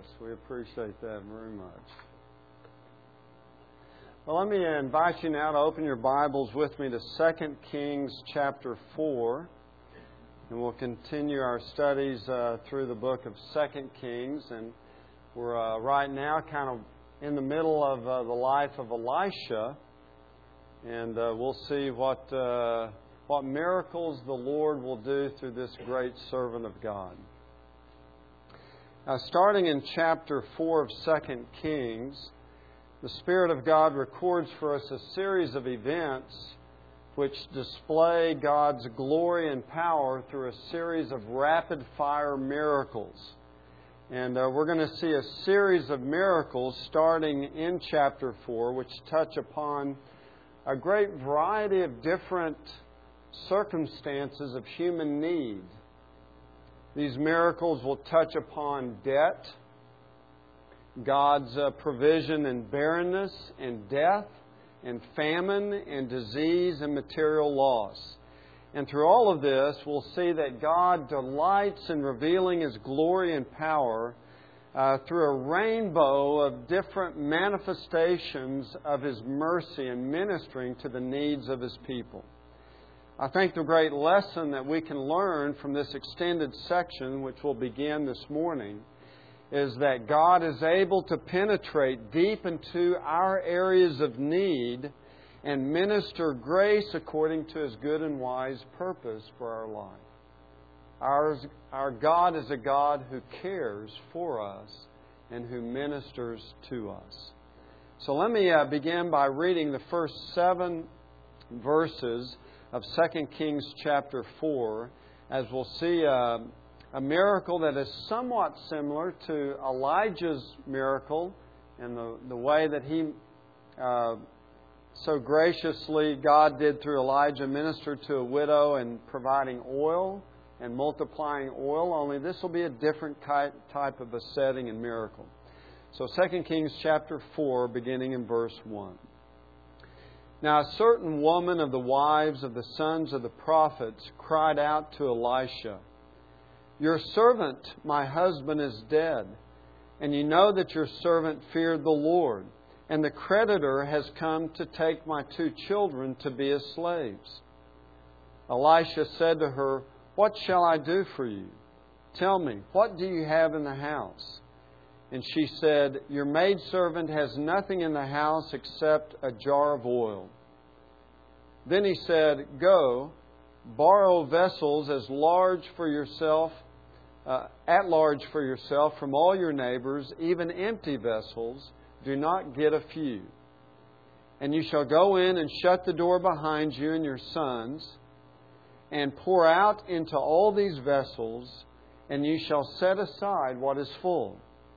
us. We appreciate that very much. Well, let me invite you now to open your Bibles with me to 2 Kings chapter 4. And we'll continue our studies through the book of 2 Kings. And we're right now kind of in the middle of the life of Elisha. And we'll see what miracles the Lord will do through this great servant of God. Starting in chapter 4 of 2 Kings, the Spirit of God records for us a series of events which display God's glory and power through a series of rapid-fire miracles. And we're going to see a series of miracles starting in chapter 4, which touch upon a great variety of different circumstances of human need. These miracles will touch upon debt, God's provision and barrenness and death and famine and disease and material loss. And through all of this, we'll see that God delights in revealing His glory and power through a rainbow of different manifestations of His mercy and ministering to the needs of His people. I think the great lesson that we can learn from this extended section, which will begin this morning, is that God is able to penetrate deep into our areas of need and minister grace according to His good and wise purpose for our life. Our God is a God who cares for us and who ministers to us. So let me begin by reading the first 7 verses of 2 Kings chapter 4, as we'll see a miracle that is somewhat similar to Elijah's miracle and the way that he so graciously, God did through Elijah, minister to a widow and providing oil and multiplying oil, only this will be a different type of a setting and miracle. So 2 Kings chapter 4, beginning in verse 1. Now a certain woman of the wives of the sons of the prophets cried out to Elisha, "Your servant, my husband, is dead, and you know that your servant feared the Lord, and the creditor has come to take my 2 children to be as slaves." Elisha said to her, "What shall I do for you? Tell me, what do you have in the house?" And she said, "Your maidservant has nothing in the house except a jar of oil." Then he said, "Go, borrow vessels at large for yourself from all your neighbors, even empty vessels. Do not get a few. And you shall go in and shut the door behind you and your sons, and pour out into all these vessels, and you shall set aside what is full."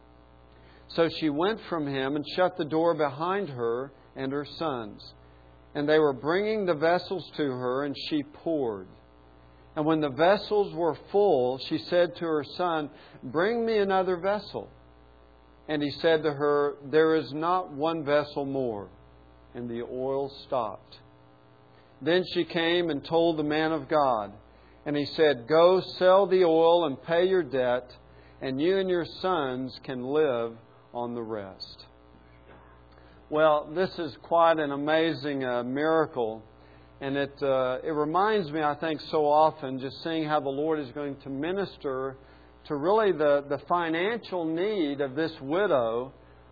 So she went from him and shut the door behind her and her sons. And they were bringing the vessels to her, and she poured. And when the vessels were full, she said to her son, "Bring me another vessel." And he said to her, "There is not one vessel more." And the oil stopped. Then she came and told the man of God. And he said, "Go sell the oil and pay your debt, and you and your sons can live on the rest." Well, this is quite an amazing miracle. And it reminds me, I think, so often, just seeing how the Lord is going to minister to really the financial need of this widow,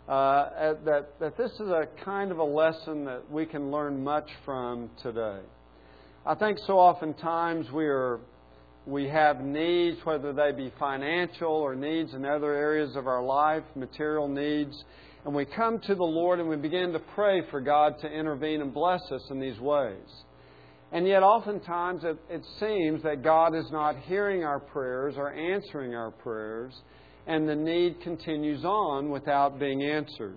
that this is a kind of a lesson that we can learn much from today. I think so oftentimes we have needs, whether they be financial or needs in other areas of our life, material needs, and we come to the Lord and we begin to pray for God to intervene and bless us in these ways. And yet oftentimes it seems that God is not hearing our prayers or answering our prayers, and the need continues on without being answered.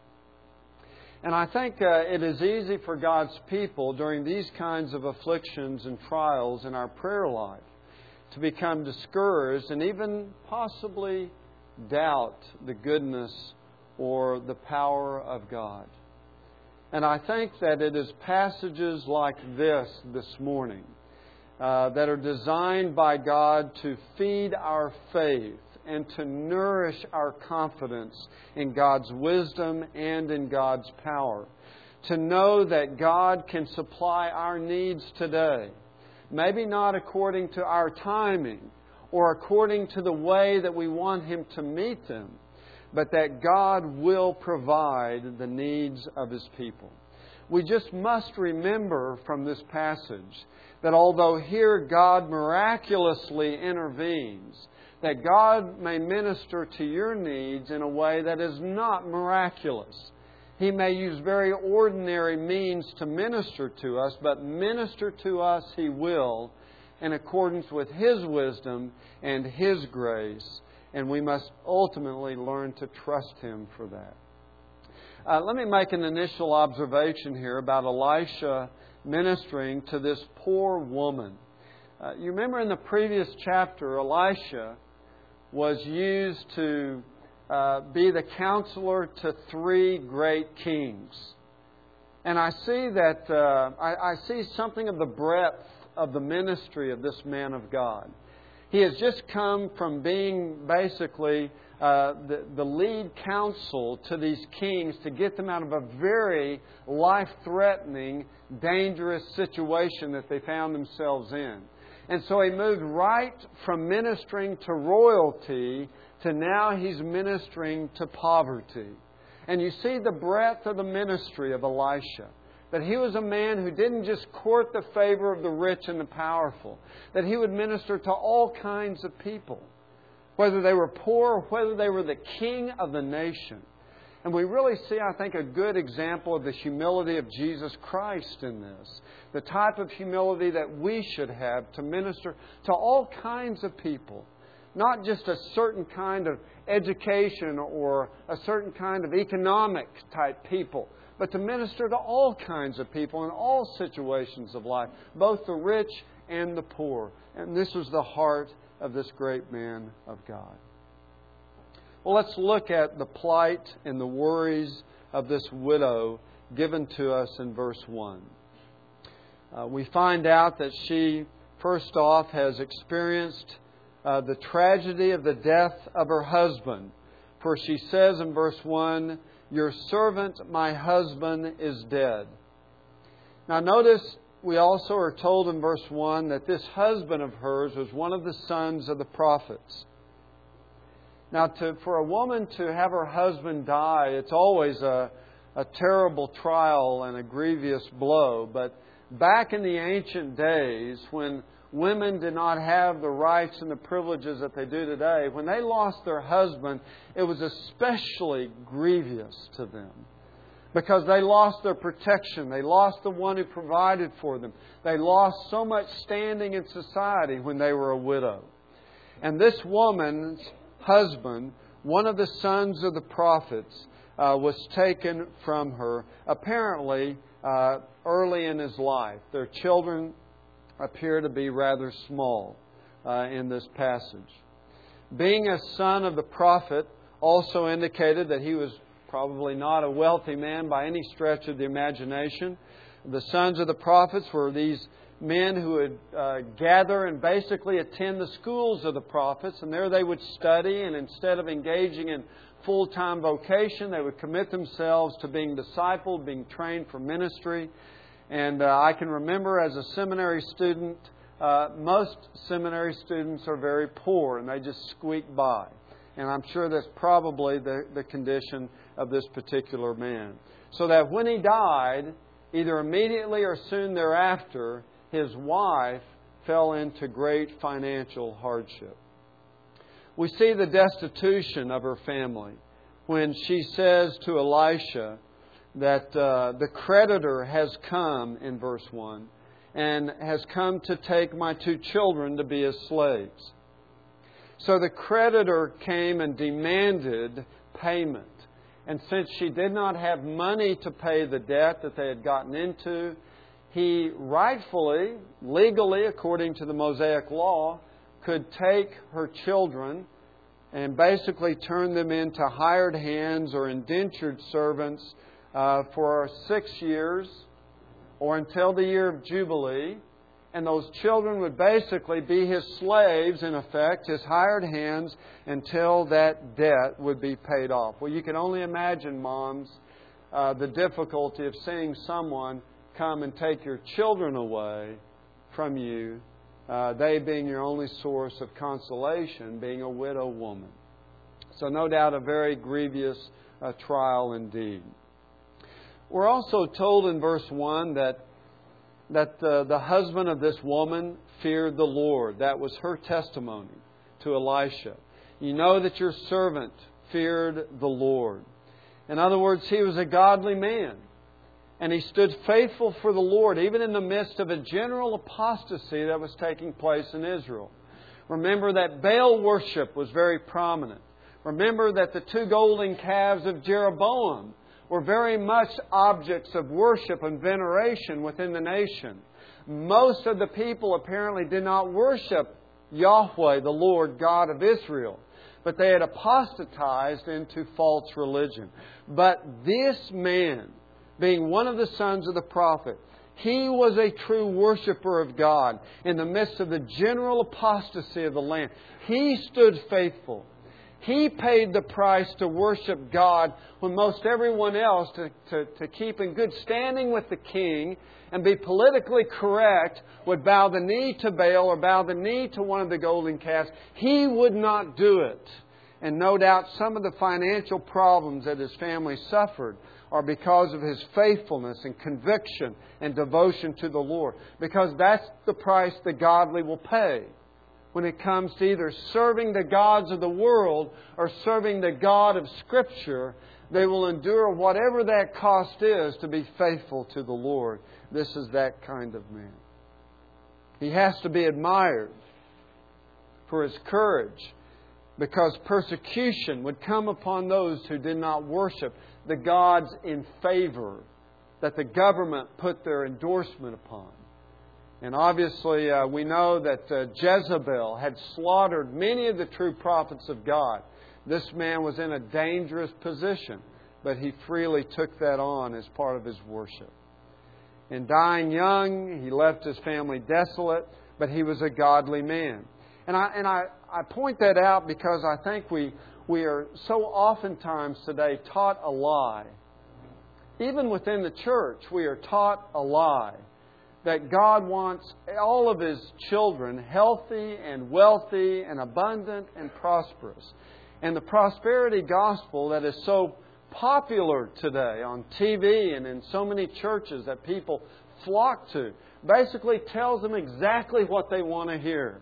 And I think it is easy for God's people during these kinds of afflictions and trials in our prayer life to become discouraged and even possibly doubt the goodness or the power of God. And I think that it is passages like this morning that are designed by God to feed our faith and to nourish our confidence in God's wisdom and in God's power. To know that God can supply our needs today. Maybe not according to our timing or according to the way that we want Him to meet them, but that God will provide the needs of His people. We just must remember from this passage that although here God miraculously intervenes, that God may minister to your needs in a way that is not miraculous. He may use very ordinary means to minister to us, but minister to us He will in accordance with His wisdom and His grace. And we must ultimately learn to trust Him for that. Let me make an initial observation here about Elisha ministering to this poor woman. You remember in the previous chapter, Elisha was used to be the counselor to 3 great kings. And I see that I see something of the breadth of the ministry of this man of God. He has just come from being basically the lead counsel to these kings to get them out of a very life-threatening, dangerous situation that they found themselves in. And so he moved right from ministering to royalty to now he's ministering to poverty. And you see the breadth of the ministry of Elisha. That he was a man who didn't just court the favor of the rich and the powerful. That he would minister to all kinds of people. Whether they were poor or whether they were the king of the nation. And we really see, I think, a good example of the humility of Jesus Christ in this. The type of humility that we should have to minister to all kinds of people. Not just a certain kind of education or a certain kind of economic type people, but to minister to all kinds of people in all situations of life, both the rich and the poor. And this was the heart of this great man of God. Well, let's look at the plight and the worries of this widow given to us in verse 1. We find out that she, first off, has experienced the tragedy of the death of her husband. For she says in verse 1, "Your servant, my husband, is dead." Now notice we also are told in verse 1 that this husband of hers was one of the sons of the prophets. Now for a woman to have her husband die, it's always a terrible trial and a grievous blow. But back in the ancient days, when women did not have the rights and the privileges that they do today, when they lost their husband, it was especially grievous to them. Because they lost their protection. They lost the one who provided for them. They lost so much standing in society when they were a widow. And this woman's husband, one of the sons of the prophets, was taken from her, apparently early in his life. Their children appear to be rather small in this passage. Being a son of the prophet also indicated that he was probably not a wealthy man by any stretch of the imagination. The sons of the prophets were these men who would gather and basically attend the schools of the prophets, and there they would study, and instead of engaging in full-time vocation, they would commit themselves to being discipled, being trained for ministry. And I can remember as a seminary student, most seminary students are very poor and they just squeak by. And I'm sure that's probably the condition of this particular man. So that when he died, either immediately or soon thereafter, his wife fell into great financial hardship. We see the destitution of her family when she says to Elisha that the creditor has come, in verse 1, and has come to take my 2 children to be his slaves. So the creditor came and demanded payment. And since she did not have money to pay the debt that they had gotten into, he rightfully, legally, according to the Mosaic law, could take her children and basically turn them into hired hands or indentured servants for 6 years or until the year of Jubilee. and those children would basically be his slaves, in effect, his hired hands, until that debt would be paid off. Well, you can only imagine, moms, the difficulty of seeing someone come and take your children away from you, they being your only source of consolation, being a widow woman. So no doubt a very grievous trial indeed. We're also told in verse 1 that the husband of this woman feared the Lord. That was her testimony to Elisha. You know that your servant feared the Lord. In other words, he was a godly man. And he stood faithful for the Lord, even in the midst of a general apostasy that was taking place in Israel. Remember that Baal worship was very prominent. Remember that the 2 golden calves of Jeroboam were very much objects of worship and veneration within the nation. Most of the people apparently did not worship Yahweh, the Lord God of Israel, but they had apostatized into false religion. But this man, being one of the sons of the prophet, he was a true worshiper of God in the midst of the general apostasy of the land. He stood faithful. He paid the price to worship God when most everyone else, to keep in good standing with the king and be politically correct, would bow the knee to Baal or bow the knee to one of the golden calves. He would not do it. And no doubt some of the financial problems that his family suffered are because of his faithfulness and conviction and devotion to the Lord. Because that's the price the godly will pay when it comes to either serving the gods of the world or serving the God of Scripture. They will endure whatever that cost is to be faithful to the Lord. This is that kind of man. He has to be admired for his courage, because persecution would come upon those who did not worship the gods in favor that the government put their endorsement upon. And obviously we know that Jezebel had slaughtered many of the true prophets of God. This man was in a dangerous position, but he freely took that on as part of his worship. And dying young, he left his family desolate, but he was a godly man. And I point that out because I think we are so oftentimes today taught a lie. Even within the church, we are taught a lie that God wants all of His children healthy and wealthy and abundant and prosperous. And the prosperity gospel that is so popular today on TV and in so many churches that people flock to basically tells them exactly what they want to hear.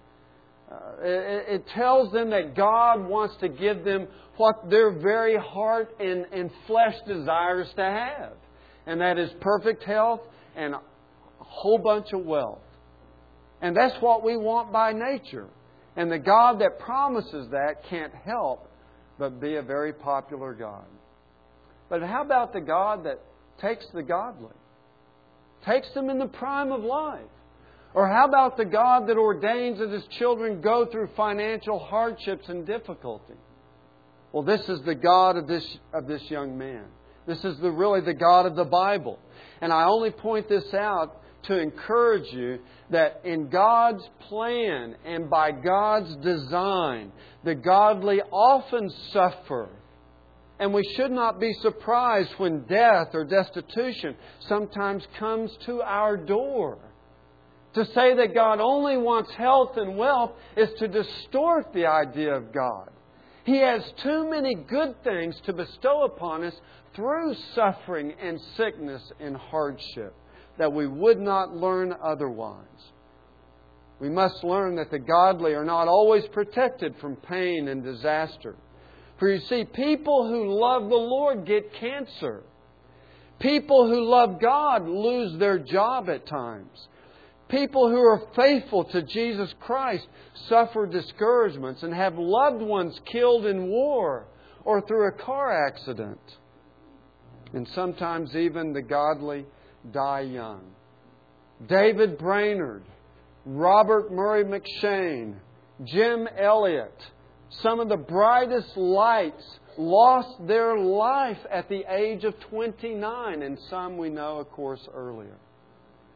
It tells them that God wants to give them what their very heart and flesh desires to have. And that is perfect health and a whole bunch of wealth. And that's what we want by nature. And the God that promises that can't help but be a very popular God. But how about the God that takes the godly? Takes them in the prime of life? Or how about the God that ordains that His children go through financial hardships and difficulty? Well, this is the God of this young man. This is really the God of the Bible. And I only point this out to encourage you that in God's plan and by God's design, the godly often suffer. And we should not be surprised when death or destitution sometimes comes to our door. To say that God only wants health and wealth is to distort the idea of God. He has too many good things to bestow upon us through suffering and sickness and hardship that we would not learn otherwise. We must learn that the godly are not always protected from pain and disaster. For you see, people who love the Lord get cancer. People who love God lose their job at times. People who are faithful to Jesus Christ suffer discouragements and have loved ones killed in war or through a car accident. And sometimes even the godly die young. David Brainerd, Robert Murray McShane, Jim Elliot, some of the brightest lights lost their life at the age of 29, and some we know, of course, earlier.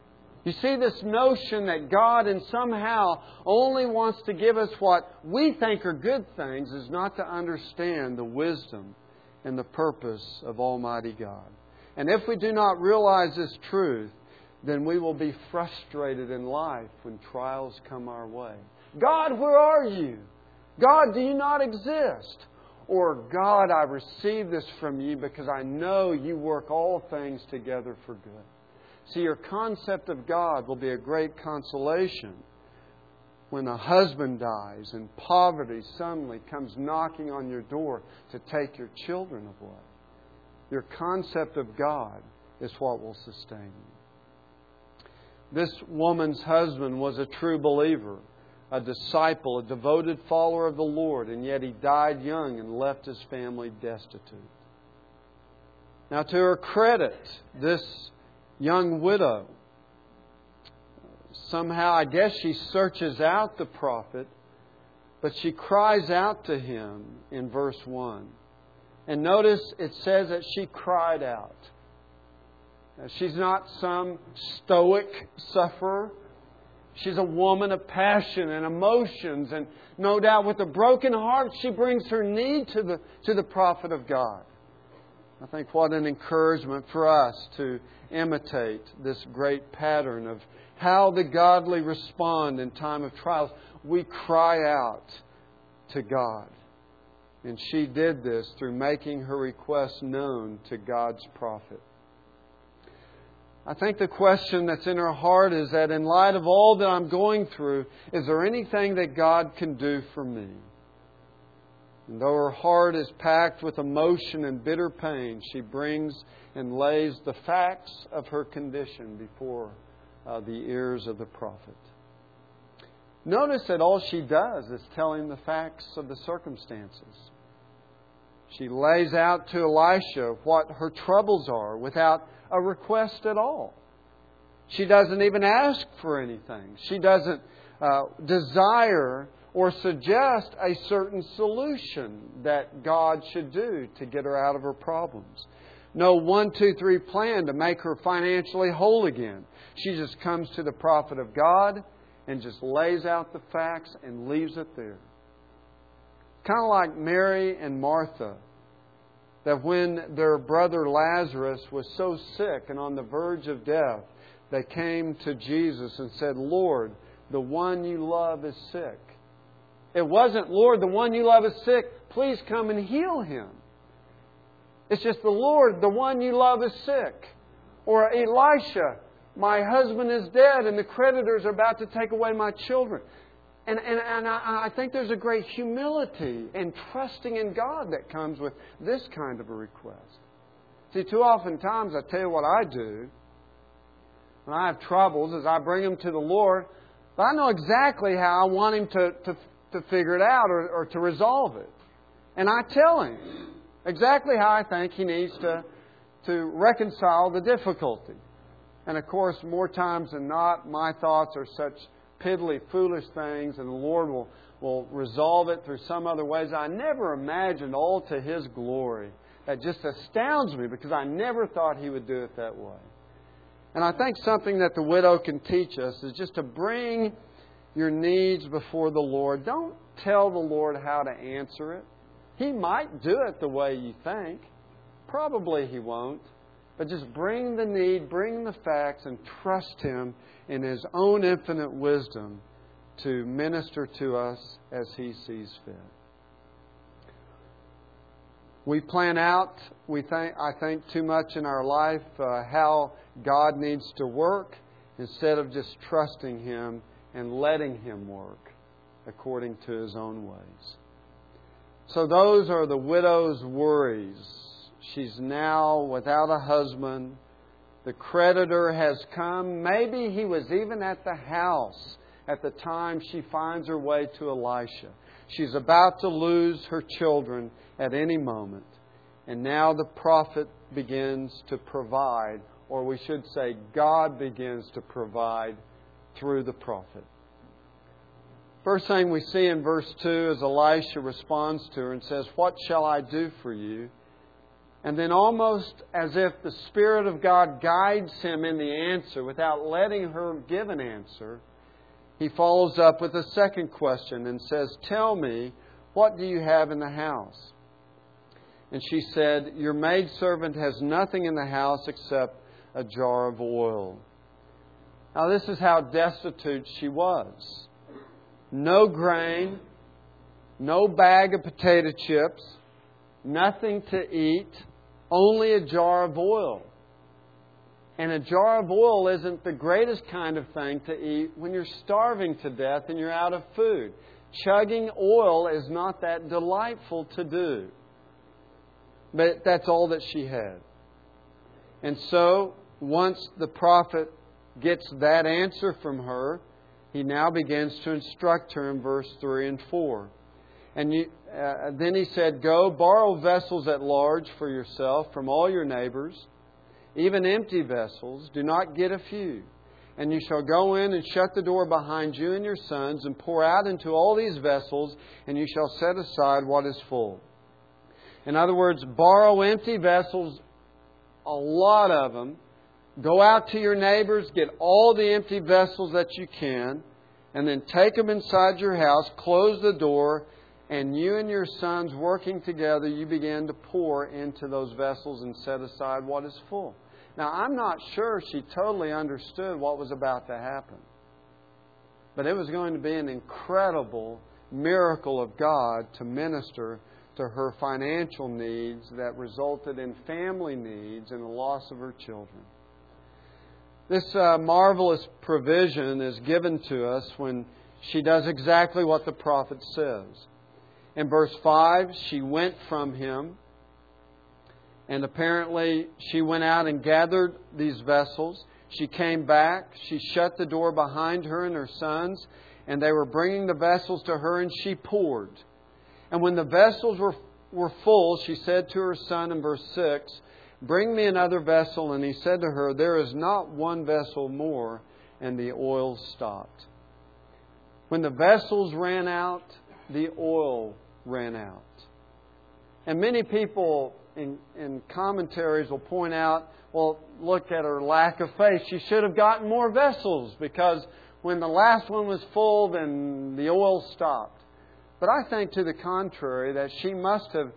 You see, this notion that God and somehow only wants to give us what we think are good things is not to understand the wisdom and the purpose of Almighty God. And if we do not realize this truth, then we will be frustrated in life when trials come our way. God, where are you? God, do you not exist? Or, God, I receive this from you because I know you work all things together for good. See, your concept of God will be a great consolation when a husband dies and poverty suddenly comes knocking on your door to take your children away. Your concept of God is what will sustain you. This woman's husband was a true believer, a disciple, a devoted follower of the Lord, and yet he died young and left his family destitute. Now, to her credit, this young widow, somehow, I guess she searches out the prophet, but she cries out to him in verse 1. And notice it says that she cried out. Now, she's not some stoic sufferer. She's a woman of passion and emotions, and no doubt with a broken heart she brings her need to the prophet of God. I think what an encouragement for us to imitate this great pattern of how the godly respond in time of trials. We cry out to God. And she did this through making her request known to God's prophet. I think the question that's in her heart is that in light of all that I'm going through, is there anything that God can do for me? And though her heart is packed with emotion and bitter pain, she brings and lays the facts of her condition before the ears of the prophet. Notice that all she does is tell him the facts of the circumstances. She lays out to Elisha what her troubles are without a request at all. She doesn't even ask for anything. She doesn't desire or suggest a certain solution that God should do to get her out of her problems. No 1, 2, 3 plan to make her financially whole again. She just comes to the prophet of God and just lays out the facts and leaves it there. Kind of like Mary and Martha, that when their brother Lazarus was so sick and on the verge of death, they came to Jesus and said, Lord, the one you love is sick. It wasn't, Lord, the one you love is sick. Please come and heal him. It's just the Lord, the one you love is sick. Or Elisha, my husband is dead and the creditors are about to take away my children. And I think there's a great humility and trusting in God that comes with this kind of a request. See, too often times I tell you what I do when I have troubles is I bring them to the Lord, but I know exactly how I want Him to figure it out or to resolve it. And I tell Him exactly how I think He needs to reconcile the difficulty. And of course, more times than not, my thoughts are such piddly, foolish things, and the Lord will resolve it through some other ways I never imagined, all to His glory. That just astounds me because I never thought He would do it that way. And I think something that the widow can teach us is just to bring your needs before the Lord. Don't tell the Lord how to answer it. He might do it the way you think. Probably He won't. But just bring the need, bring the facts, and trust Him in His own infinite wisdom to minister to us as He sees fit. We plan out, I think, too much in our life how God needs to work instead of just trusting Him and letting Him work according to His own ways. So those are the widow's worries. She's now without a husband. The creditor has come. Maybe he was even at the house at the time she finds her way to Elisha. She's about to lose her children at any moment. And now the prophet begins to provide, or we should say God begins to provide through the prophet. First thing we see in verse 2 is Elisha responds to her and says, "What shall I do for you?" And then almost as if the Spirit of God guides him in the answer without letting her give an answer, he follows up with a second question and says, "Tell me, what do you have in the house?" And she said, "Your maidservant has nothing in the house except a jar of oil." Now this is how destitute she was. No grain, no bag of potato chips, nothing to eat, only a jar of oil. And a jar of oil isn't the greatest kind of thing to eat when you're starving to death and you're out of food. Chugging oil is not that delightful to do. But that's all that she had. And so, once the prophet gets that answer from her, he now begins to instruct her in verse 3 and 4. And then he said, "Go, borrow vessels at large for yourself from all your neighbors, even empty vessels. Do not get a few. And you shall go in and shut the door behind you and your sons, and pour out into all these vessels, and you shall set aside what is full." In other words, borrow empty vessels, a lot of them. Go out to your neighbors, get all the empty vessels that you can, and then take them inside your house, close the door, and you and your sons working together, you begin to pour into those vessels and set aside what is full. Now, I'm not sure she totally understood what was about to happen. But it was going to be an incredible miracle of God to minister to her financial needs that resulted in family needs and the loss of her children. This marvelous provision is given to us when she does exactly what the prophet says. In verse 5, she went from him, and apparently she went out and gathered these vessels. She came back, she shut the door behind her and her sons, and they were bringing the vessels to her, and she poured. And when the vessels were full, she said to her son in verse 6, "Bring me another vessel." And he said to her, "There is not one vessel more." And the oil stopped. When the vessels ran out, the oil ran out. And many people in commentaries will point out, well, look at her lack of faith. She should have gotten more vessels because when the last one was full, then the oil stopped. But I think to the contrary, that she must have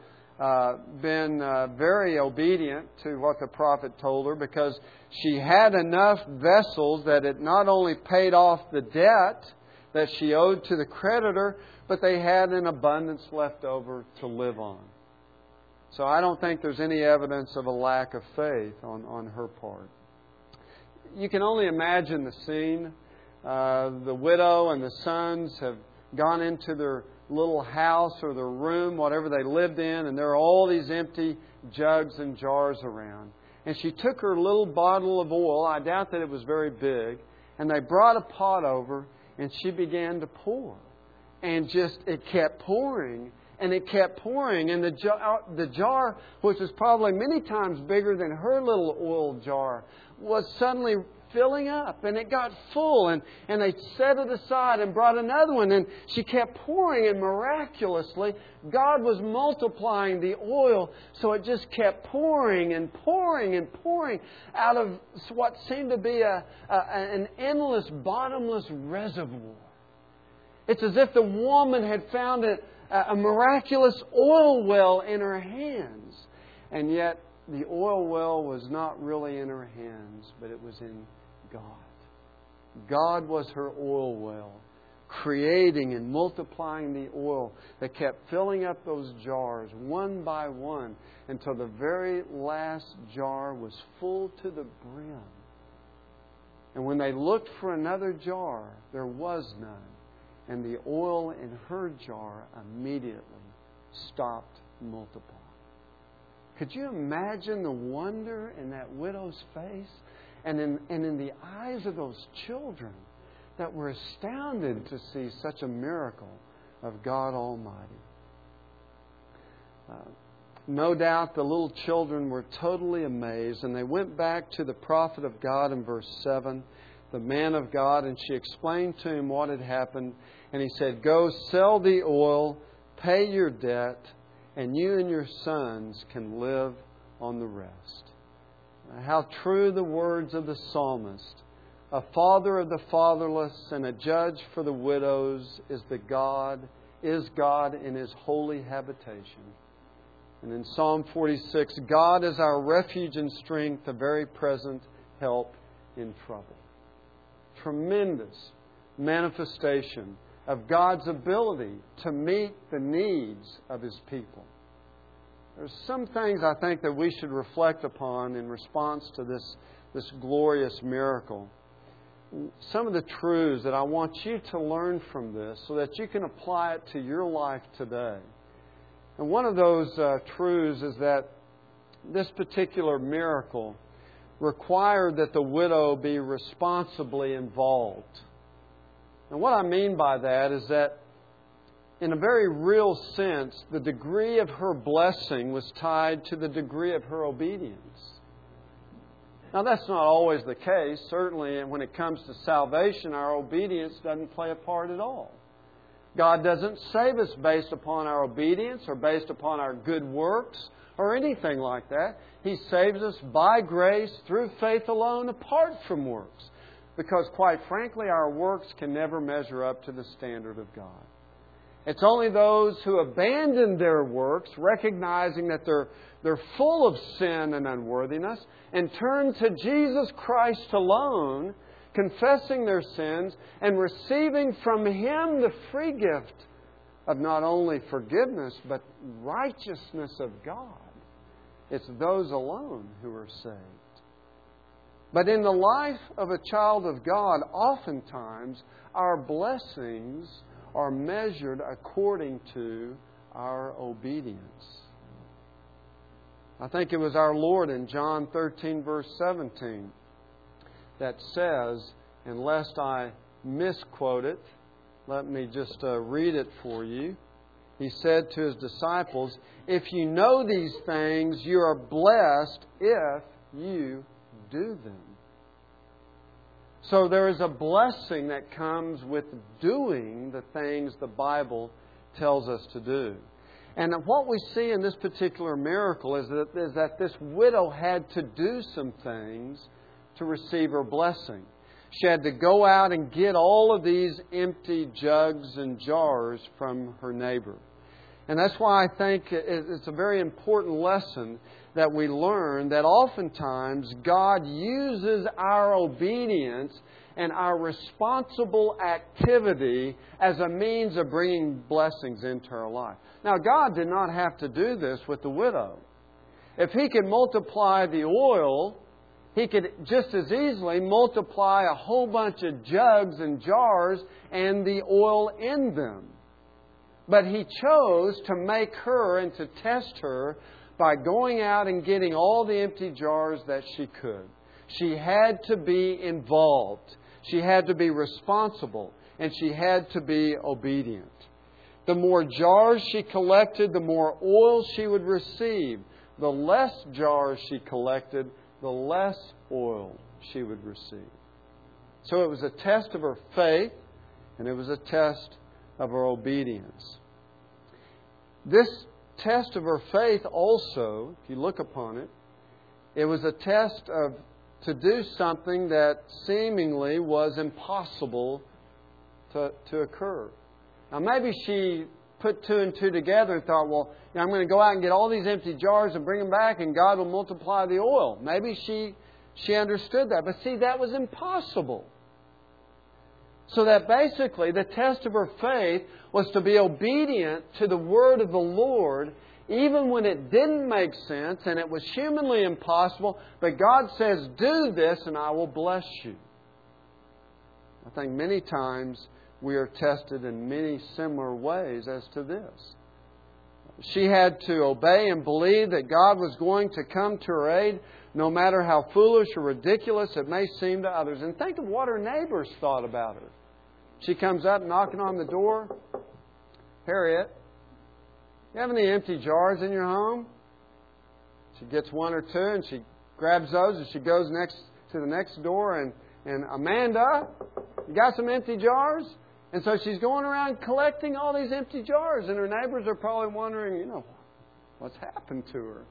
been very obedient to what the prophet told her, because she had enough vessels that it not only paid off the debt that she owed to the creditor, but they had an abundance left over to live on. So I don't think there's any evidence of a lack of faith on her part. You can only imagine the scene. The widow and the sons have gone into their little house or their room, whatever they lived in, and there are all these empty jugs and jars around. And she took her little bottle of oil, I doubt that it was very big, and they brought a pot over, and she began to pour. And it kept pouring, and it kept pouring, and the jar, which was probably many times bigger than her little oil jar, was suddenly filling up, and it got full, and they set it aside and brought another one, and she kept pouring, and miraculously God was multiplying the oil, so it just kept pouring and pouring and pouring out of what seemed to be an endless, bottomless reservoir. It's as if the woman had found a miraculous oil well in her hands, and yet the oil well was not really in her hands, but it was in God. God was her oil well, creating and multiplying the oil that kept filling up those jars one by one until the very last jar was full to the brim. And when they looked for another jar, there was none. And the oil in her jar immediately stopped multiplying. Could you imagine the wonder in that widow's face and in the eyes of those children that were astounded to see such a miracle of God Almighty? No doubt the little children were totally amazed, and they went back to the prophet of God in verse 7, the man of God, and she explained to him what had happened. And he said, "Go, sell the oil, pay your debt, and you and your sons can live on the rest. How true the words of the psalmist. A father of the fatherless and a judge for the widows is God in His holy habitation. And in Psalm 46, God is our refuge and strength, a very present help in trouble. Tremendous manifestation of God's ability to meet the needs of His people. There's some things I think that we should reflect upon in response to this glorious miracle. Some of the truths that I want you to learn from this so that you can apply it to your life today. And one of those truths is that this particular miracle required that the widow be responsibly involved. And what I mean by that is that in a very real sense, the degree of her blessing was tied to the degree of her obedience. Now, that's not always the case. Certainly, when it comes to salvation, our obedience doesn't play a part at all. God doesn't save us based upon our obedience or based upon our good works or anything like that. He saves us by grace through faith alone, apart from works. Because, quite frankly, our works can never measure up to the standard of God. It's only those who abandon their works, recognizing that they're full of sin and unworthiness, and turn to Jesus Christ alone, confessing their sins and receiving from Him the free gift of not only forgiveness, but righteousness of God. It's those alone who are saved. But in the life of a child of God, oftentimes our blessings are measured according to our obedience. I think it was our Lord in John 13, verse 17, that says, and lest I misquote it, let me just read it for you. He said to His disciples, "If you know these things, you are blessed if you do them." So there is a blessing that comes with doing the things the Bible tells us to do. And what we see in this particular miracle is that this widow had to do some things to receive her blessing. She had to go out and get all of these empty jugs and jars from her neighbor. And that's why I think it's a very important lesson that we learn that oftentimes God uses our obedience and our responsible activity as a means of bringing blessings into our life. Now, God did not have to do this with the widow. If He could multiply the oil, He could just as easily multiply a whole bunch of jugs and jars and the oil in them. But He chose to make her and to test her by going out and getting all the empty jars that she could. She had to be involved. She had to be responsible. And she had to be obedient. The more jars she collected, the more oil she would receive. The less jars she collected, the less oil she would receive. So it was a test of her faith, and it was a test of her obedience. This test of her faith also, if you look upon it, it was a test to do something that seemingly was impossible to occur. Now maybe she put two and two together and thought, well, I'm going to go out and get all these empty jars and bring them back and God will multiply the oil. Maybe she understood that. But see, that was impossible. So that basically the test of her faith was to be obedient to the word of the Lord even when it didn't make sense and it was humanly impossible. But God says, do this and I will bless you. I think many times we are tested in many similar ways as to this. She had to obey and believe that God was going to come to her aid no matter how foolish or ridiculous it may seem to others. And think of what her neighbors thought about her. She comes up knocking on the door. Harriet, you have any empty jars in your home? She gets one or two and she grabs those and she goes to the next door and Amanda, you got some empty jars? And so she's going around collecting all these empty jars and her neighbors are probably wondering, what's happened to her.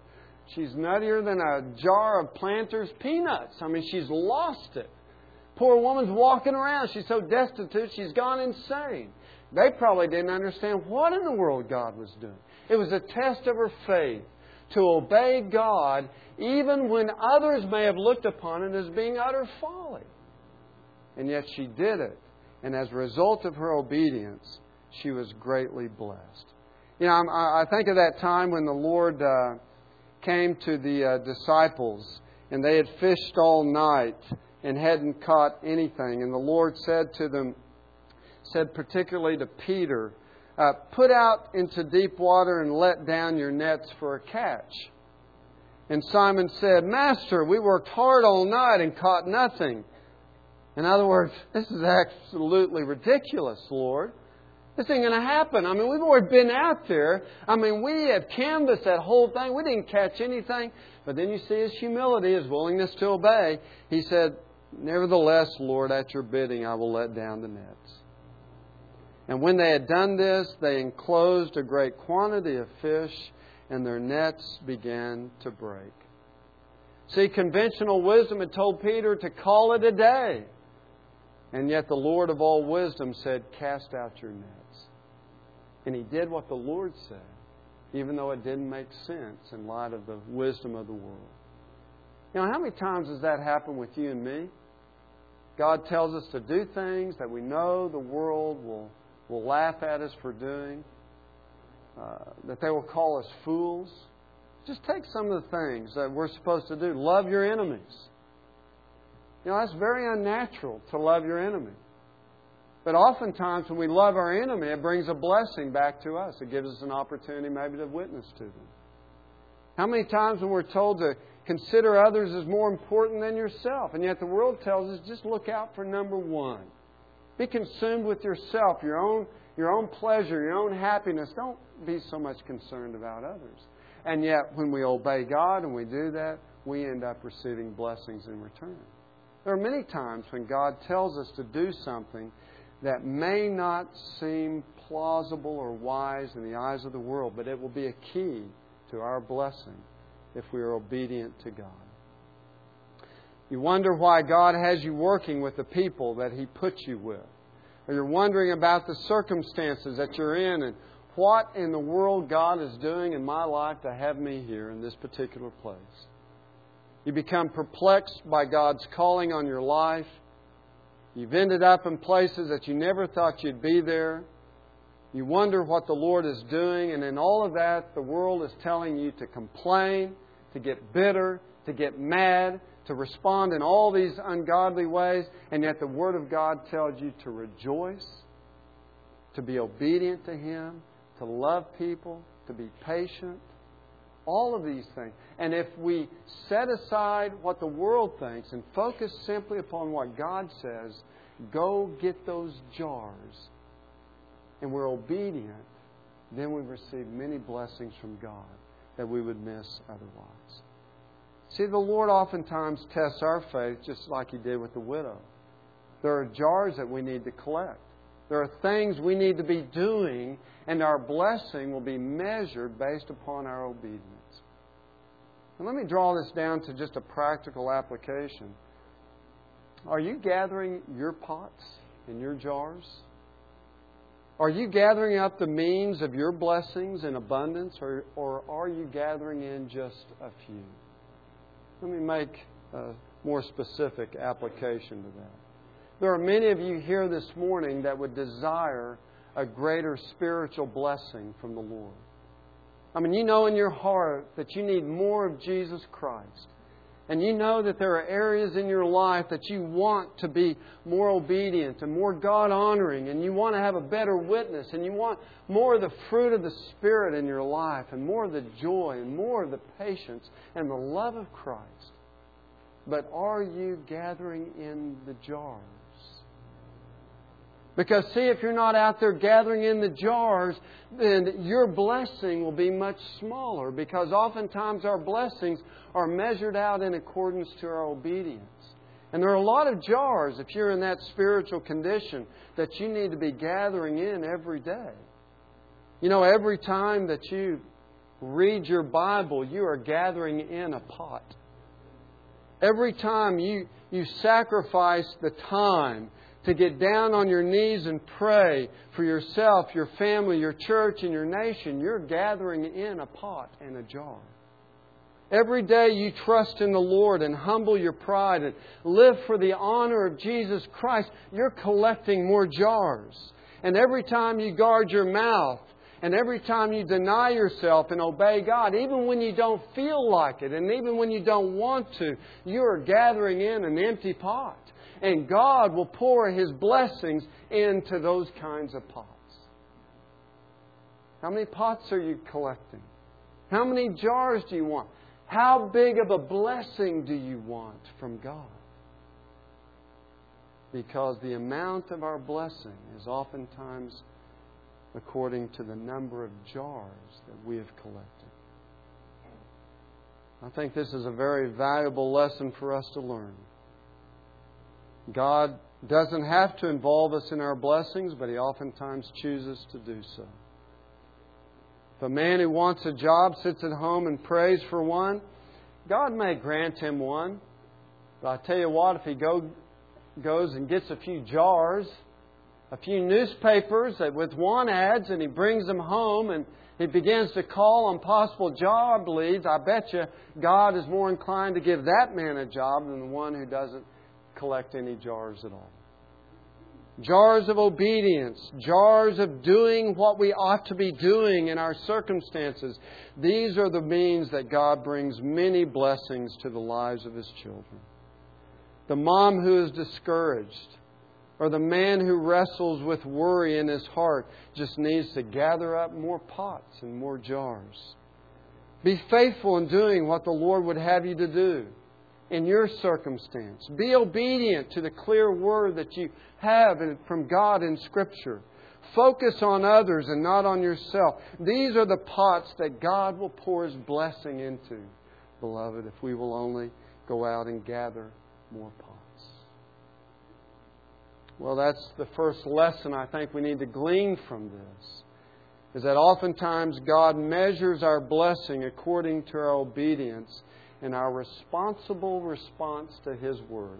She's nuttier than a jar of Planters peanuts. I mean, she's lost it. Poor woman's walking around. She's so destitute, she's gone insane. They probably didn't understand what in the world God was doing. It was a test of her faith to obey God even when others may have looked upon it as being utter folly. And yet she did it. And as a result of her obedience, she was greatly blessed. You know, I think of that time when the Lord came to the disciples and they had fished all night and hadn't caught anything. And the Lord said to them, said particularly to Peter, put out into deep water and let down your nets for a catch. And Simon said, Master, we worked hard all night and caught nothing. In other words, this is absolutely ridiculous, Lord. This ain't going to happen. I mean, we've already been out there. I mean, we have canvassed that whole thing. We didn't catch anything. But then you see His humility, His willingness to obey. He said, Nevertheless, Lord, at your bidding, I will let down the nets. And when they had done this, they enclosed a great quantity of fish, and their nets began to break. See, conventional wisdom had told Peter to call it a day. And yet the Lord of all wisdom said, Cast out your nets. And he did what the Lord said, even though it didn't make sense in light of the wisdom of the world. You know, how many times does that happen with you and me? God tells us to do things that we know the world will laugh at us for doing, that they will call us fools. Just take some of the things that we're supposed to do. Love your enemies. You know, that's very unnatural to love your enemy. But oftentimes when we love our enemy, it brings a blessing back to us. It gives us an opportunity maybe to witness to them. How many times when we're told to consider others as more important than yourself, and yet the world tells us just look out for number one. Be consumed with yourself, your own pleasure, your own happiness. Don't be so much concerned about others. And yet when we obey God and we do that, we end up receiving blessings in return. There are many times when God tells us to do something that may not seem plausible or wise in the eyes of the world, but it will be a key to our blessing if we are obedient to God. You wonder why God has you working with the people that He puts you with. Or you're wondering about the circumstances that you're in and what in the world God is doing in my life to have me here in this particular place. You become perplexed by God's calling on your life. You've ended up in places that you never thought you'd be there. You wonder what the Lord is doing, and in all of that, the world is telling you to complain, to get bitter, to get mad, to respond in all these ungodly ways, and yet the Word of God tells you to rejoice, to be obedient to Him, to love people, to be patient. All of these things. And if we set aside what the world thinks and focus simply upon what God says, go get those jars, and we're obedient, then we receive many blessings from God that we would miss otherwise. See, the Lord oftentimes tests our faith just like He did with the widow. There are jars that we need to collect. There are things we need to be doing, and our blessing will be measured based upon our obedience. And let me draw this down to just a practical application. Are you gathering your pots and your jars? Are you gathering up the means of your blessings in abundance, or are you gathering in just a few? Let me make a more specific application to that. There are many of you here this morning that would desire a greater spiritual blessing from the Lord. I mean, you know in your heart that you need more of Jesus Christ. And you know that there are areas in your life that you want to be more obedient and more God-honoring, and you want to have a better witness, and you want more of the fruit of the Spirit in your life, and more of the joy, and more of the patience, and the love of Christ. But are you gathering in the jars? Because, see, if you're not out there gathering in the jars, then your blessing will be much smaller. Because oftentimes our blessings are measured out in accordance to our obedience. And there are a lot of jars, if you're in that spiritual condition, that you need to be gathering in every day. You know, every time that you read your Bible, you are gathering in a pot. Every time you sacrifice the time to get down on your knees and pray for yourself, your family, your church, and your nation, you're gathering in a pot and a jar. Every day you trust in the Lord and humble your pride and live for the honor of Jesus Christ, you're collecting more jars. And every time you guard your mouth, and every time you deny yourself and obey God, even when you don't feel like it, and even when you don't want to, you are gathering in an empty pot. And God will pour His blessings into those kinds of pots. How many pots are you collecting? How many jars do you want? How big of a blessing do you want from God? Because the amount of our blessing is oftentimes according to the number of jars that we have collected. I think this is a very valuable lesson for us to learn. God doesn't have to involve us in our blessings, but He oftentimes chooses to do so. If a man who wants a job sits at home and prays for one, God may grant him one. But I tell you what, if he goes and gets a few jars, a few newspapers with want ads, and he brings them home and he begins to call on possible job leads, I bet you God is more inclined to give that man a job than the one who doesn't collect any jars at all. Jars of obedience, jars of doing what we ought to be doing in our circumstances. These are the means that God brings many blessings to the lives of His children. The mom who is discouraged, or the man who wrestles with worry in his heart, just needs to gather up more pots and more jars. Be faithful in doing what the Lord would have you to do in your circumstance. Be obedient to the clear word that you have from God in Scripture. Focus on others and not on yourself. These are the pots that God will pour His blessing into, beloved, if we will only go out and gather more pots. Well, that's the first lesson I think we need to glean from this, is that oftentimes God measures our blessing according to our obedience and our responsible response to His Word.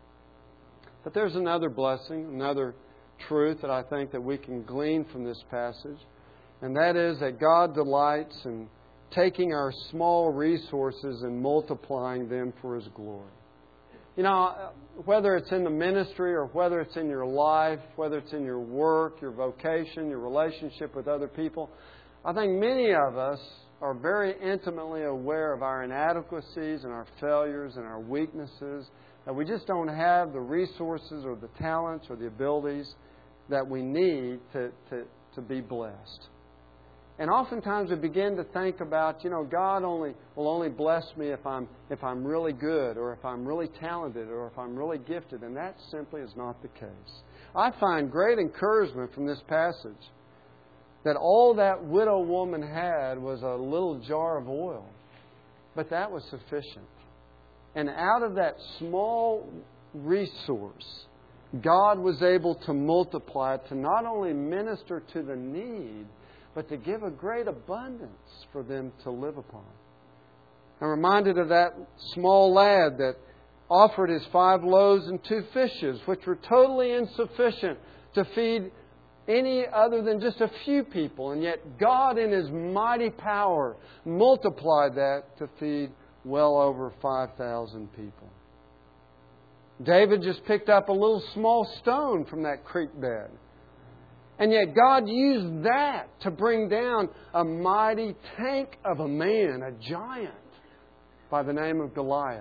But there's another blessing, another truth that I think that we can glean from this passage, and that is that God delights in taking our small resources and multiplying them for His glory. You know, whether it's in the ministry or whether it's in your life, whether it's in your work, your vocation, your relationship with other people, I think many of us are very intimately aware of our inadequacies and our failures and our weaknesses, that we just don't have the resources or the talents or the abilities that we need to be blessed. And oftentimes we begin to think about, God will only bless me if I'm really good, or if I'm really talented, or if I'm really gifted. And that simply is not the case. I find great encouragement from this passage that all that widow woman had was a little jar of oil. But that was sufficient. And out of that small resource, God was able to multiply it to not only minister to the need, but to give a great abundance for them to live upon. I'm reminded of that small lad that offered his 5 loaves and 2 fishes, which were totally insufficient to feed any other than just a few people. And yet God in His mighty power multiplied that to feed well over 5,000 people. David just picked up a little small stone from that creek bed. And yet God used that to bring down a mighty tank of a man, a giant, by the name of Goliath.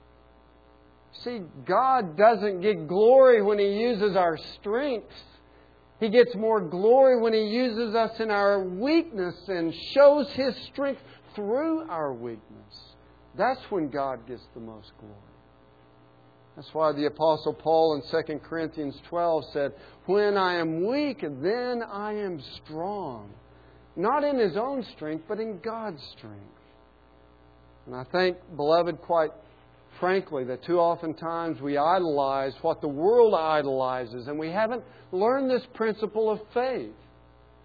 See, God doesn't get glory when He uses our strengths. He gets more glory when He uses us in our weakness and shows His strength through our weakness. That's when God gets the most glory. That's why the Apostle Paul in 2 Corinthians 12 said, "When I am weak, then I am strong." Not in his own strength, but in God's strength. And I think, beloved, quite frankly, that too often times we idolize what the world idolizes, and we haven't learned this principle of faith.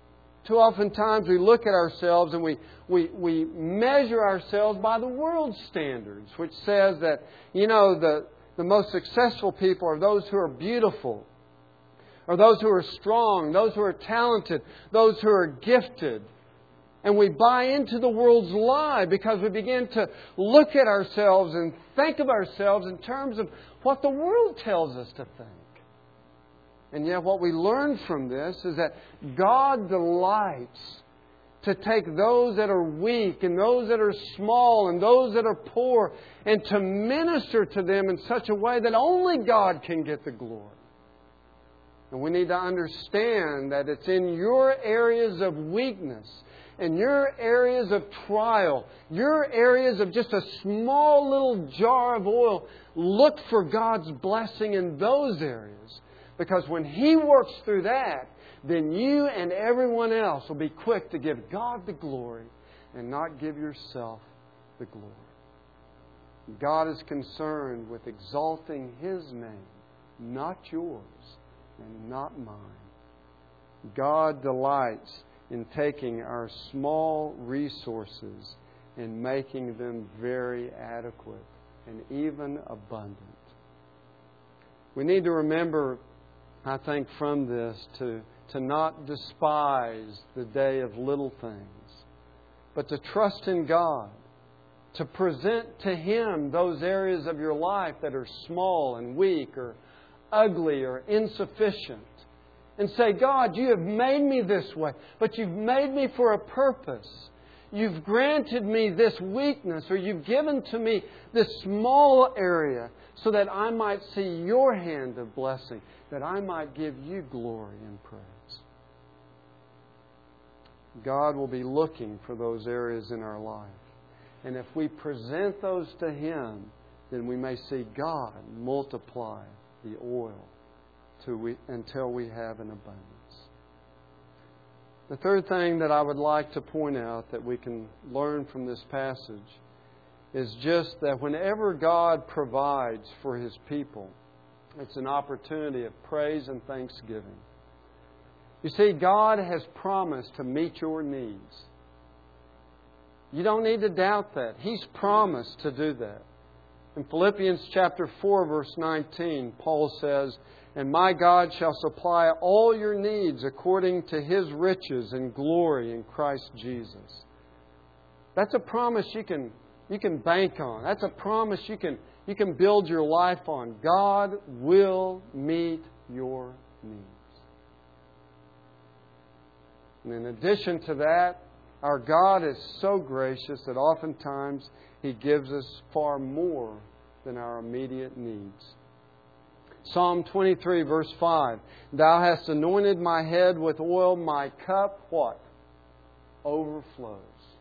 Too often times we look at ourselves and we measure ourselves by the world's standards, which says that, the most successful people are those who are beautiful, or those who are strong, those who are talented, those who are gifted. And we buy into the world's lie because we begin to look at ourselves and think of ourselves in terms of what the world tells us to think. And yet what we learn from this is that God delights to take those that are weak and those that are small and those that are poor and to minister to them in such a way that only God can get the glory. And we need to understand that it's in your areas of weakness, in your areas of trial, your areas of just a small little jar of oil. Look for God's blessing in those areas. Because when He works through that, then you and everyone else will be quick to give God the glory and not give yourself the glory. God is concerned with exalting His name, not yours and not mine. God delights in taking our small resources and making them very adequate and even abundant. We need to remember, I think, from this to not despise the day of little things, but to trust in God, to present to Him those areas of your life that are small and weak or ugly or insufficient. And say, God, You have made me this way, but You've made me for a purpose. You've granted me this weakness, or You've given to me this small area so that I might see Your hand of blessing, that I might give You glory and praise. God will be looking for those areas in our life. And if we present those to Him, then we may see God multiply the oil until we have an abundance. The third thing that I would like to point out that we can learn from this passage is just that whenever God provides for His people, it's an opportunity of praise and thanksgiving. You see, God has promised to meet your needs. You don't need to doubt that. He's promised to do that. In Philippians chapter 4, verse 19, Paul says, "And my God shall supply all your needs according to His riches and glory in Christ Jesus." That's a promise you can bank on. That's a promise you can build your life on. God will meet your needs. And in addition to that, our God is so gracious that oftentimes He gives us far more than our immediate needs. Psalm 23, verse 5. "Thou hast anointed my head with oil, my cup," what? "Overflows."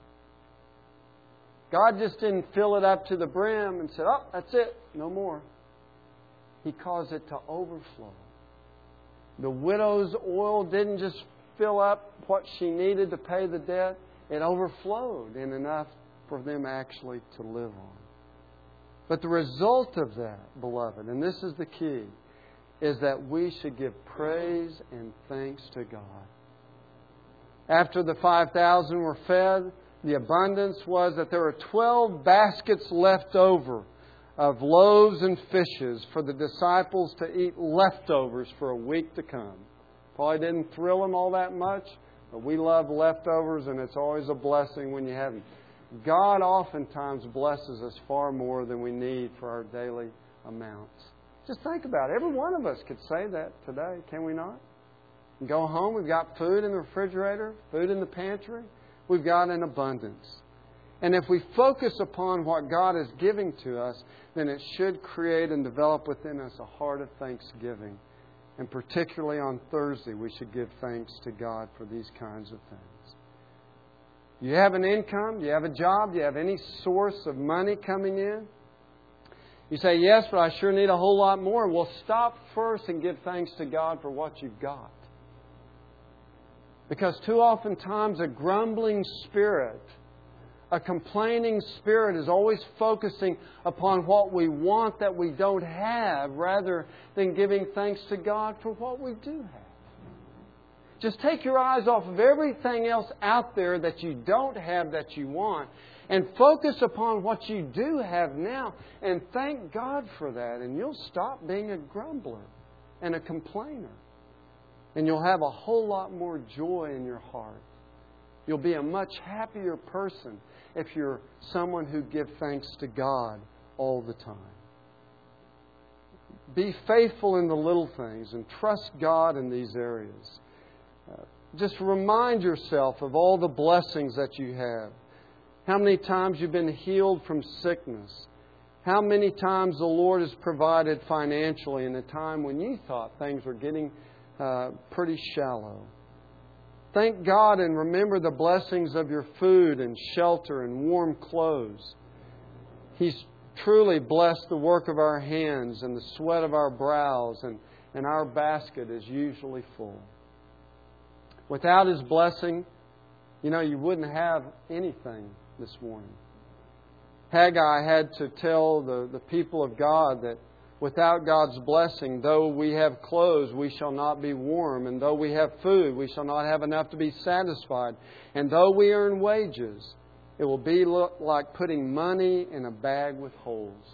God just didn't fill it up to the brim and said, "Oh, that's it, no more." He caused it to overflow. The widow's oil didn't just fill up what she needed to pay the debt. It overflowed in enough for them actually to live on. But the result of that, beloved, and this is the key, is that we should give praise and thanks to God. After the 5,000 were fed, the abundance was that there were 12 baskets left over of loaves and fishes for the disciples to eat leftovers for a week to come. Probably didn't thrill them all that much, but we love leftovers, and it's always a blessing when you have them. God oftentimes blesses us far more than we need for our daily amounts. Just think about it. Every one of us could say that today, can we not? Go home, we've got food in the refrigerator, food in the pantry. We've got an abundance. And if we focus upon what God is giving to us, then it should create and develop within us a heart of thanksgiving. And particularly on Thursday, we should give thanks to God for these kinds of things. Do you have an income? Do you have a job? Do you have any source of money coming in? You say, "Yes, but I sure need a whole lot more." Well, stop first and give thanks to God for what you've got. Because too often times a grumbling spirit, a complaining spirit is always focusing upon what we want that we don't have rather than giving thanks to God for what we do have. Just take your eyes off of everything else out there that you don't have that you want and focus upon what you do have now and thank God for that. And you'll stop being a grumbler and a complainer. And you'll have a whole lot more joy in your heart. You'll be a much happier person if you're someone who gives thanks to God all the time. Be faithful in the little things and trust God in these areas. Just remind yourself of all the blessings that you have. How many times you've been healed from sickness. How many times the Lord has provided financially in a time when you thought things were getting pretty shallow. Thank God and remember the blessings of your food and shelter and warm clothes. He's truly blessed the work of our hands and the sweat of our brows, and our basket is usually full. Without His blessing, you wouldn't have anything this morning. Haggai had to tell the people of God that without God's blessing, though we have clothes, we shall not be warm. And though we have food, we shall not have enough to be satisfied. And though we earn wages, it will be like putting money in a bag with holes.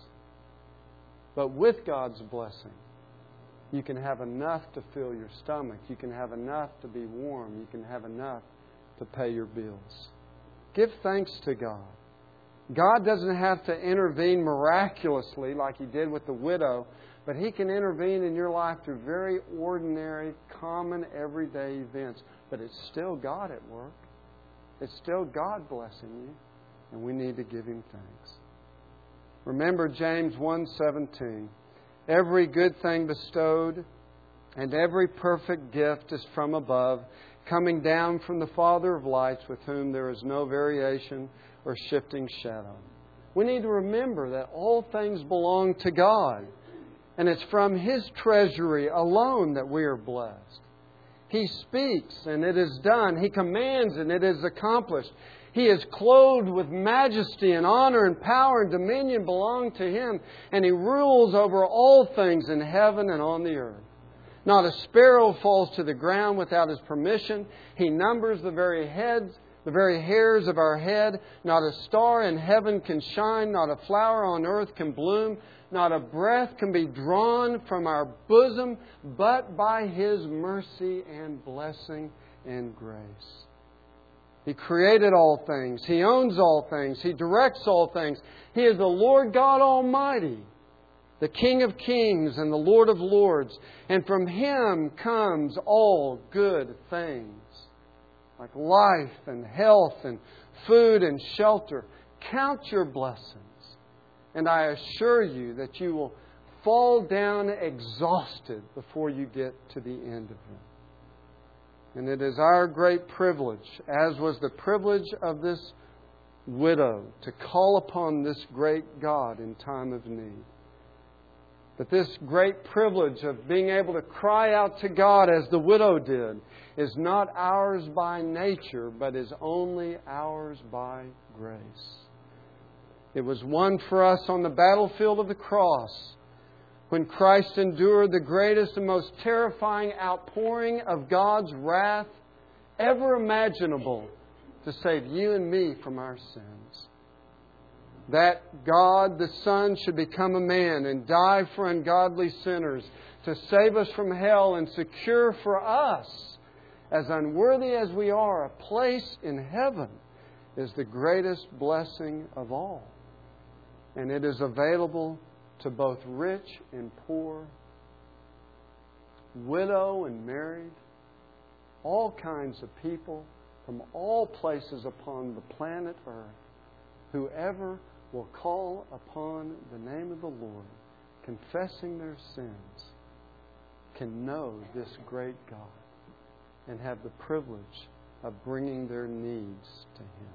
But with God's blessing, you can have enough to fill your stomach. You can have enough to be warm. You can have enough to pay your bills. Give thanks to God. God doesn't have to intervene miraculously like He did with the widow, but He can intervene in your life through very ordinary, common, everyday events. But it's still God at work. It's still God blessing you, and we need to give Him thanks. Remember James 1:17. Every good thing bestowed and every perfect gift is from above, coming down from the Father of lights, with whom there is no variation or shifting shadow. We need to remember that all things belong to God, and it's from His treasury alone that we are blessed. He speaks and it is done. He commands and it is accomplished. He is clothed with majesty and honor and power and dominion belong to Him. And He rules over all things in heaven and on the earth. Not a sparrow falls to the ground without His permission. He numbers the very hairs of our head. Not a star in heaven can shine. Not a flower on earth can bloom. Not a breath can be drawn from our bosom, but by His mercy and blessing and grace. He created all things. He owns all things. He directs all things. He is the Lord God Almighty, the King of kings and the Lord of lords. And from Him comes all good things, like life and health and food and shelter. Count your blessings. And I assure you that you will fall down exhausted before you get to the end of them. And it is our great privilege, as was the privilege of this widow, to call upon this great God in time of need. But this great privilege of being able to cry out to God as the widow did is not ours by nature, but is only ours by grace. It was won for us on the battlefield of the cross, when Christ endured the greatest and most terrifying outpouring of God's wrath ever imaginable to save you and me from our sins. That God the Son should become a man and die for ungodly sinners to save us from hell and secure for us, as unworthy as we are, a place in heaven is the greatest blessing of all. And it is available to both rich and poor, widow and married, all kinds of people from all places upon the planet Earth. Whoever will call upon the name of the Lord, confessing their sins, can know this great God and have the privilege of bringing their needs to Him.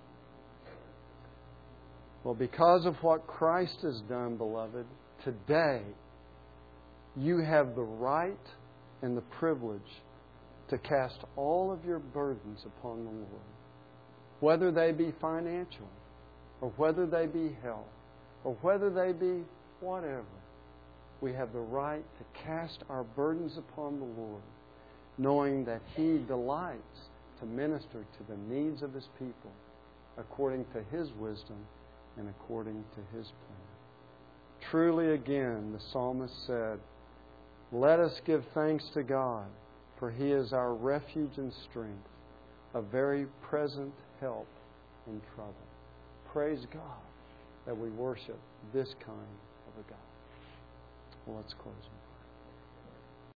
Well, because of what Christ has done, beloved, today you have the right and the privilege to cast all of your burdens upon the Lord, whether they be financial, or whether they be health, or whether they be whatever. We have the right to cast our burdens upon the Lord knowing that He delights to minister to the needs of His people according to His wisdom and according to His plan. Truly, again, the psalmist said, "Let us give thanks to God, for He is our refuge and strength, a very present help in trouble." Praise God that we worship this kind of a God. Well, let's close.